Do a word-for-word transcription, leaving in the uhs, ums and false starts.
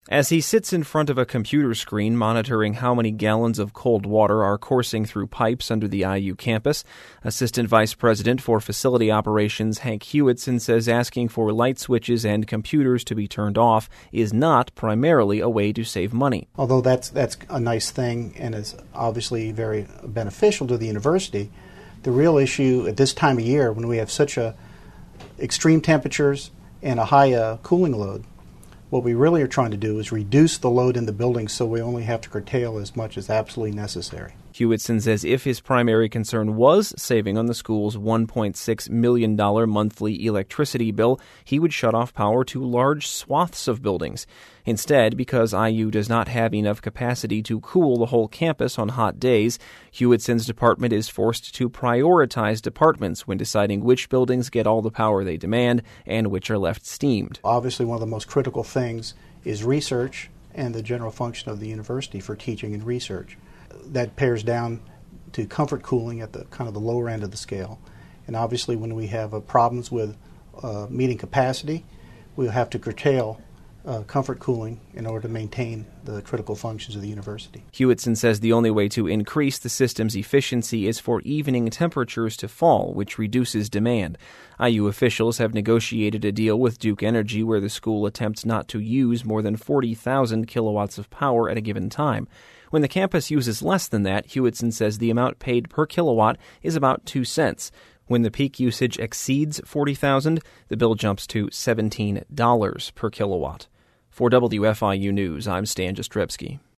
As he sits in front of a computer screen monitoring how many gallons of cold water are coursing through pipes under the I U campus, Assistant Vice President for Facility Operations Hank Hewitson says asking for light switches and computers to be turned off is not primarily a way to save money. Although that's that's a nice thing and is obviously very beneficial to the university, the real issue at this time of year when we have such a extreme temperatures and a high uh, cooling load, what we really are trying to do is reduce the load in the building so we only have to curtail as much as absolutely necessary. Hewitson says if his primary concern was saving on the school's one point six million dollars monthly electricity bill, he would shut off power to large swaths of buildings. Instead, because I U does not have enough capacity to cool the whole campus on hot days, Hewitson's department is forced to prioritize departments when deciding which buildings get all the power they demand and which are left steamed. Obviously, one of the most critical things is research and the general function of the university for teaching and research. That pares down to comfort cooling at the kind of the lower end of the scale. And obviously, when we have uh, problems with uh, meeting capacity, we'll have to curtail Uh, comfort cooling in order to maintain the critical functions of the university. Hewitson says the only way to increase the system's efficiency is for evening temperatures to fall, which reduces demand. I U officials have negotiated a deal with Duke Energy where the school attempts not to use more than forty thousand kilowatts of power at a given time. When the campus uses less than that, Hewitson says the amount paid per kilowatt is about two cents. When the peak usage exceeds forty thousand, the bill jumps to seventeen dollars per kilowatt. For W F I U News, I'm Stan Jastrzebski.